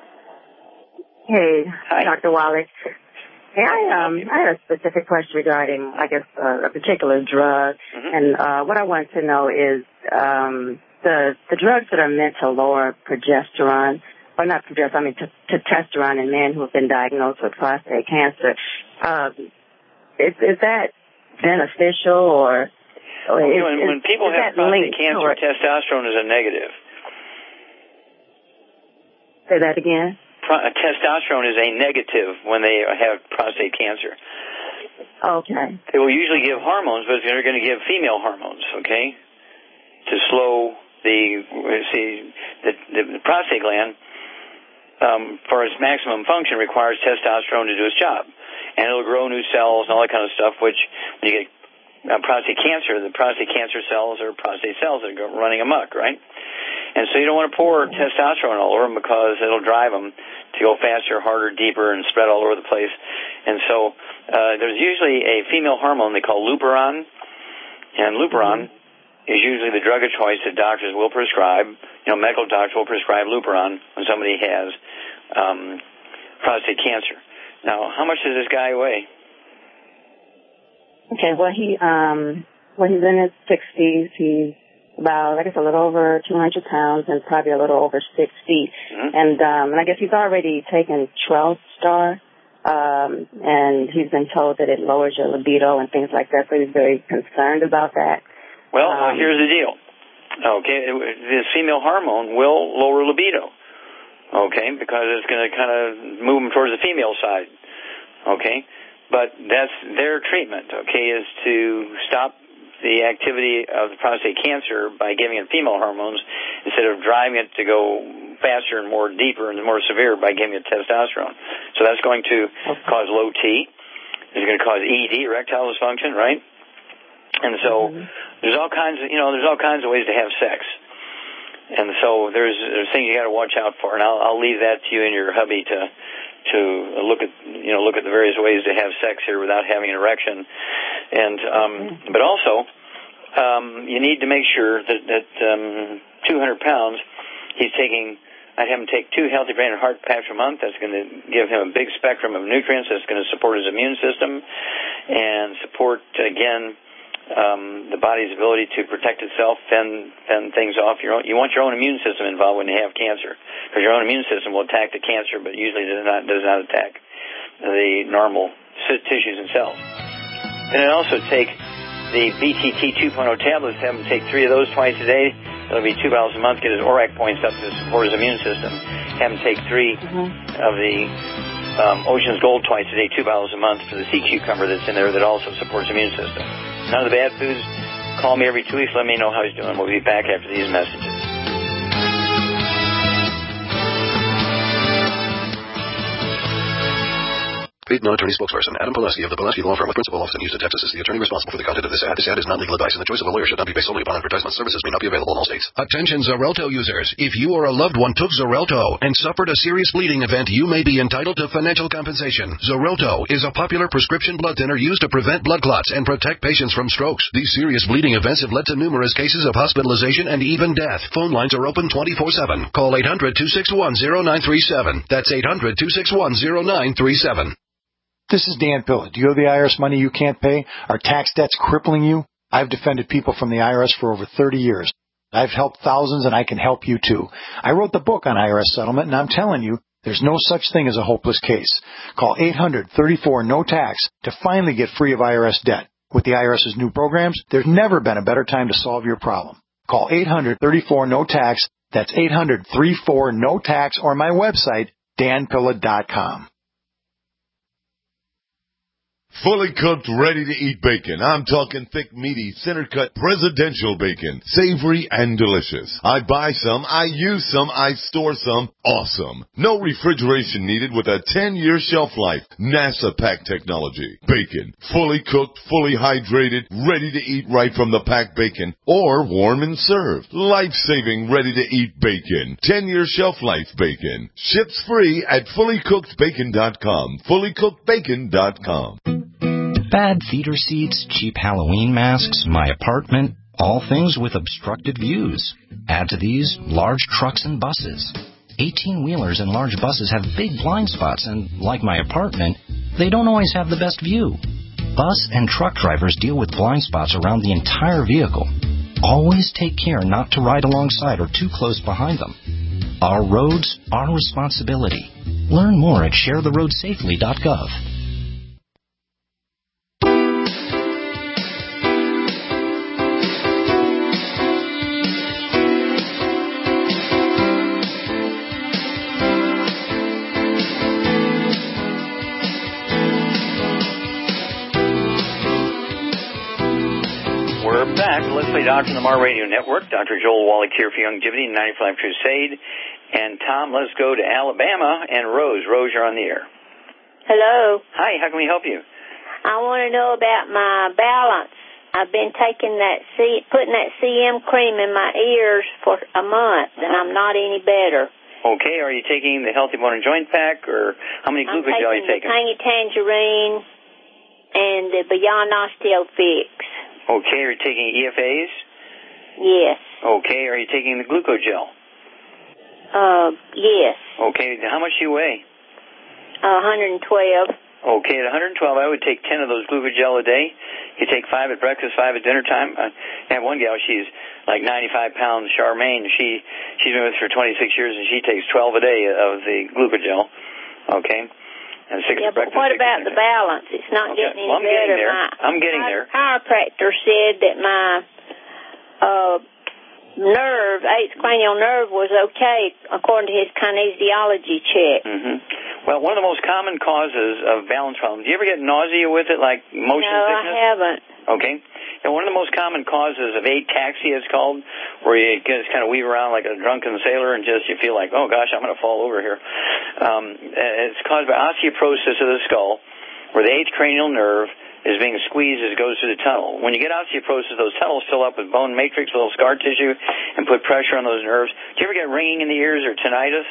Hey, Hi. Doctor Wallach. Hey, I um I had a specific question regarding, I guess, uh, a particular drug, mm-hmm. and uh, what I want to know is um the the drugs that are meant to lower progesterone, or not progesterone, I mean t- testosterone in men who have been diagnosed with prostate cancer. Um, is is that beneficial or? or you is, know, when, is, when people is have prostate cancer, or, testosterone is a negative. Say that again. Pro- testosterone is a negative when they have prostate cancer. Okay. They will usually give hormones, but they're going to give female hormones, okay, to slow the, see, the, the, the prostate gland, um, for its maximum function, requires testosterone to do its job. And it'll grow new cells and all that kind of stuff, which when you get uh, prostate cancer, the prostate cancer cells are prostate cells that are running amok, right? And so you don't want to pour testosterone all over them because it'll drive them to go faster, harder, deeper, and spread all over the place. And so uh, there's usually a female hormone they call Leuperon, and Leuperon is usually the drug of choice that doctors will prescribe. You know, medical doctors will prescribe Leuperon when somebody has um, prostate cancer. Now, how much does this guy weigh? Okay, well, he um, well, he's in his sixties. He's about, I guess, a little over two hundred pounds and probably a little over six feet. Mm-hmm. And, um, and I guess he's already taken Trelstar, um, and he's been told that it lowers your libido and things like that, so he's very concerned about that. Well, um, here's the deal. Okay, this female hormone will lower libido, okay, because it's going to kind of move them towards the female side, okay? But that's their treatment, okay, is to stop the activity of the prostate cancer by giving it female hormones instead of driving it to go faster and more deeper and more severe by giving it testosterone. So that's going to okay. cause low T. It's going to cause E D, erectile dysfunction, right? And so mm-hmm. there's all kinds of, you know, there's all kinds of ways to have sex. And so there's, there's things you got to watch out for. And I'll, I'll leave that to you and your hubby to to look at, you know, look at the various ways to have sex here without having an erection. And um, but also, um, you need to make sure that that um, two hundred pounds, he's taking. I'd have him take two healthy brain and heart packs a month. That's going to give him a big spectrum of nutrients. That's going to support his immune system and support again um, the body's ability to protect itself, fend, fend things off. Your own, you want your own immune system involved when you have cancer, because your own immune system will attack the cancer, but usually does not does not attack the normal tissues and cells. And then also take the B T T two point oh tablets. Have him take three of those twice a day. That'll be two bottles a month. Get his O R A C points up to support his immune system. Have him take three mm-hmm. of the um, Ocean's Gold twice a day, two bottles a month for the sea cucumber that's in there that also supports the immune system. None of the bad foods. Call me every two weeks. Let me know how he's doing. We'll be back after these messages. Paid non-attorney spokesperson Adam Pulaski of the Pulaski Law Firm with principal office in Houston, Texas is the attorney responsible for the content of this ad. This ad is not legal advice, and the choice of a lawyer should not be based solely upon advertisement. Services may not be available in all states. Attention Xarelto users. If you or a loved one took Xarelto and suffered a serious bleeding event, you may be entitled to financial compensation. Xarelto is a popular prescription blood thinner used to prevent blood clots and protect patients from strokes. These serious bleeding events have led to numerous cases of hospitalization and even death. Phone lines are open twenty-four seven. Call eight hundred, two six one, zero nine three seven. That's eight hundred, two six one, zero nine three seven. This is Dan Pilla. Do you owe the I R S money you can't pay? Are tax debts crippling you? I've defended people from the I R S for over thirty years. I've helped thousands, and I can help you too. I wrote the book on I R S settlement, and I'm telling you, there's no such thing as a hopeless case. Call eight hundred, thirty-four, no tax to finally get free of I R S debt. With the IRS's new programs, there's never been a better time to solve your problem. Call eight hundred, thirty-four, no tax. That's eight hundred, thirty-four, no tax, or my website, dan pilla dot com. Fully cooked, ready-to-eat bacon. I'm talking thick, meaty, center-cut, presidential bacon. Savory and delicious. I buy some, I use some, I store some. Awesome. No refrigeration needed with a ten-year shelf life. NASA pack technology. Bacon. Fully cooked, fully hydrated, ready to eat right from the packed bacon. Or warm and served. Life-saving, ready-to-eat bacon. ten-year shelf life bacon. Ships free at fully cooked bacon dot com. fully cooked bacon dot com. Bad theater seats, cheap Halloween masks, my apartment, all things with obstructed views. Add to these, large trucks and buses. eighteen-wheelers and large buses have big blind spots, and like my apartment, they don't always have the best view. Bus and truck drivers deal with blind spots around the entire vehicle. Always take care not to ride alongside or too close behind them. Our roads, our responsibility. Learn more at share the road safely dot gov. We're back. Let's Play Doctor on the Mar Radio Network. Doctor Joel Wallach here for Youngevity and ninety-five Crusade. And Tom, let's go to Alabama. And Rose. Rose, you're on the air. Hello. Hi, how can we help you? I want to know about my balance. I've been taking that C, putting that C M cream in my ears for a month, and I'm not any better. Okay, are you taking the Healthy Bone and Joint Pack, or how many glucose are you taking? I'm taking the Tangy Tangerine and the Beyond Osteo Fix. Okay, are you taking E F As? Yes. Okay, are you taking the Glucogel? Uh, yes. Okay, how much do you weigh? Uh, one hundred twelve. Okay, at one hundred twelve, I would take ten of those Glucogel a day. You take five at breakfast, five at dinner time. I have one gal, she's like ninety-five pounds, Charmaine. She, she's been with us for twenty-six years, and she takes twelve a day of the Glucogel. Okay? And six yeah, at breakfast. But what about the balance? It's not okay. getting any well, I'm better. Getting there. My, I'm getting my there. chiropractor said that my uh, nerve, eighth cranial nerve, was okay according to his kinesiology check. Mm-hmm. Well, one of the most common causes of balance problems. Do you ever get nausea with it, like motion no, sickness? No, I haven't. Okay. And one of the most common causes of ataxia, it's called, where you just kind of weave around like a drunken sailor and just you feel like, oh, gosh, I'm going to fall over here. Um, it's caused by osteoporosis of the skull, where the eighth cranial nerve is being squeezed as it goes through the tunnel. When you get osteoporosis, those tunnels fill up with bone matrix, little scar tissue, and put pressure on those nerves. Do you ever get ringing in the ears or tinnitus?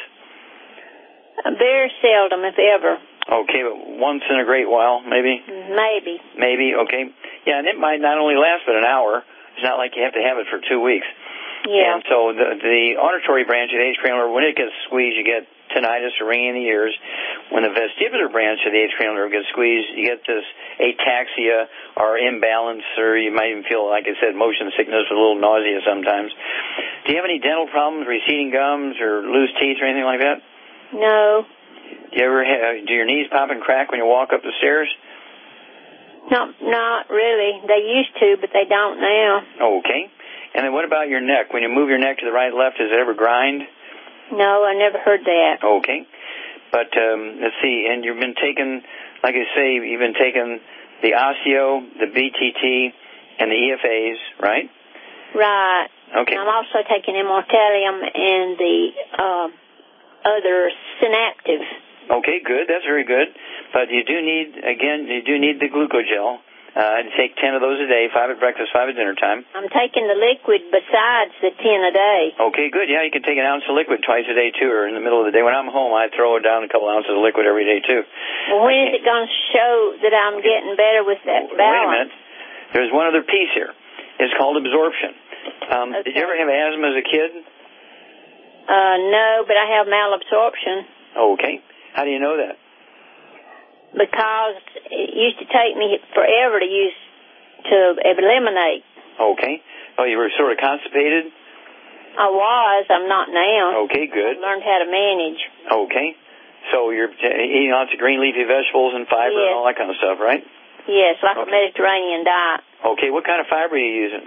Very seldom, if ever. Okay, but once in a great while, maybe? Maybe. Maybe, okay. Yeah, and it might not only last but an hour. It's not like you have to have it for two weeks. Yeah. And so the, the auditory branch of the eighth cranial nerve, when it gets squeezed, you get tinnitus or ringing in the ears. when the vestibular branch of the atrial nerve gets squeezed, you get this ataxia or imbalance, or you might even feel, like I said, motion sickness with a little nausea sometimes. Do you have any dental problems, receding gums, or loose teeth, or anything like that? No. Do you ever have, do your knees pop and crack when you walk up the stairs? No, not really. They used to, but they don't now. Okay. And then what about your neck? When you move your neck to the right, left, does it ever grind? No, I never heard that. Okay. But um, let's see, and you've been taking, like I say, you've been taking the osteo, the B T T, and the E F As, right? Right. Okay. I'm also taking immortalium and the uh, other synaptive. Okay, good. That's very good. But you do need, again, you do need the glucogel. Uh, take ten of those a day, five at breakfast, five at dinner time. I'm taking the liquid besides the ten a day. Okay, good. Yeah, you can take an ounce of liquid twice a day, too, or in the middle of the day. When I'm home, I throw down a couple ounces of liquid every day, too. Well, when is it going to show that I'm getting better with that balance? Wait a minute. There's one other piece here. It's called absorption. Um, okay. Did you ever have asthma as a kid? Uh, no, but I have malabsorption. Okay. How do you know that? Because it used to take me forever to use to eliminate. Okay. Oh, you were sort of constipated? I was. I'm not now. Okay, good. I learned how to manage. Okay. So you're t- eating lots of green leafy vegetables and fiber yes. and all that kind of stuff, right? Yes, like okay. a Mediterranean diet. Okay. What kind of fiber are you using?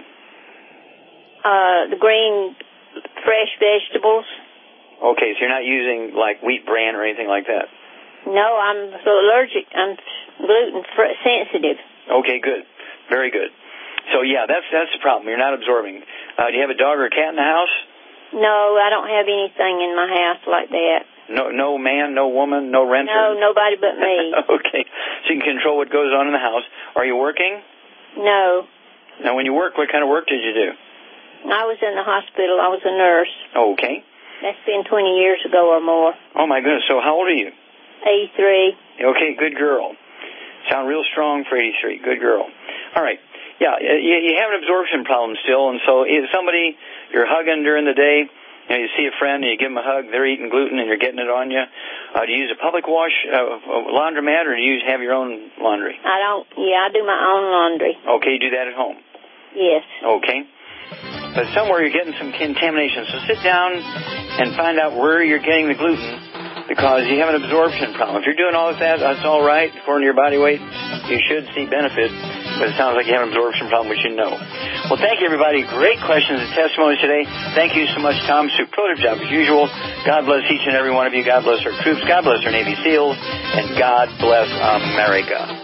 Uh, the green, fresh vegetables. Okay, so you're not using, like, wheat bran or anything like that? No, I'm allergic. I'm gluten sensitive. Okay, good. Very good. So, yeah, that's that's the problem. You're not absorbing. Uh, do you have a dog or a cat in the house? No, I don't have anything in my house like that. No no man, no woman, no renter? No, nobody but me. Okay. So you can control what goes on in the house. Are you working? No. Now, when you work, what kind of work did you do? I was in the hospital. I was a nurse. Okay. That's been twenty years ago or more. Oh, my goodness. So how old are you? eighty-three. Okay, good girl. Sound real strong for eighty-three. Good girl. All right. Yeah, you, you have an absorption problem still, and so if somebody you're hugging during the day, you know, you see a friend and you give them a hug, they're eating gluten and you're getting it on you. Uh, do you use a public wash, uh, laundromat, or do you use, have your own laundry? I don't. Yeah, I do my own laundry. Okay, you do that at home? Yes. Okay. But somewhere you're getting some contamination, so sit down and find out where you're getting the gluten, because you have an absorption problem. If you're doing all of that, that's all right. According to your body weight, you should see benefit, but it sounds like you have an absorption problem, which you know. Well, thank you, everybody. Great questions and testimonies today. Thank you so much, Tom. Superlative job as usual. God bless each and every one of you. God bless our troops. God bless our Navy SEALs. And God bless America.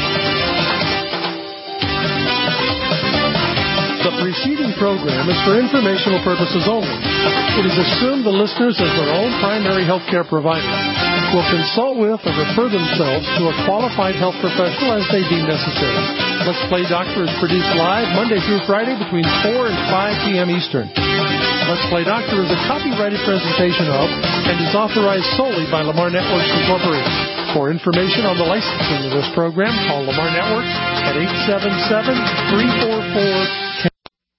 The preceding program is for informational purposes only. It is assumed the listeners, as their own primary health care provider, will consult with or refer themselves to a qualified health professional as they deem necessary. Let's Play Doctor is produced live Monday through Friday between four and five p.m. Eastern. Let's Play Doctor is a copyrighted presentation of and is authorized solely by Lamar Networks Incorporated. For information on the licensing of this program, call Lamar Networks at eight seven seven, three four four, one zero.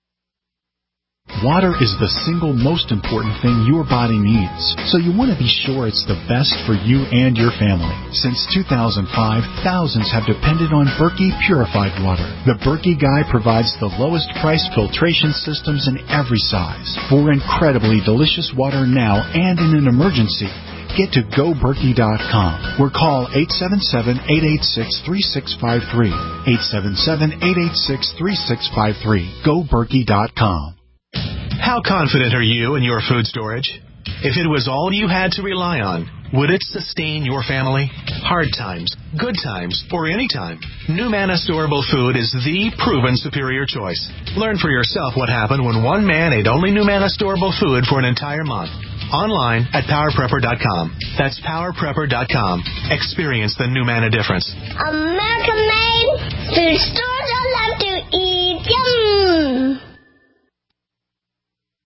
Water is the single most important thing your body needs, so you want to be sure it's the best for you and your family. Since two thousand five, thousands have depended on Berkey purified water. The Berkey Guy provides the lowest price filtration systems in every size for incredibly delicious water now and in an emergency. Get to go berkey dot com or call eight seven seven, eight eight six, three six five three. eight seven seven, eight eight six, three six five three. go berkey dot com. How confident are you in your food storage? If it was all you had to rely on, would it sustain your family? Hard times, good times, or any time, NuManna Storable Food is the proven superior choice. Learn for yourself what happened when one man ate only NuManna Storable Food for an entire month. Online at power prepper dot com. That's power prepper dot com. Experience the NuManna difference. American made food stores I love to eat.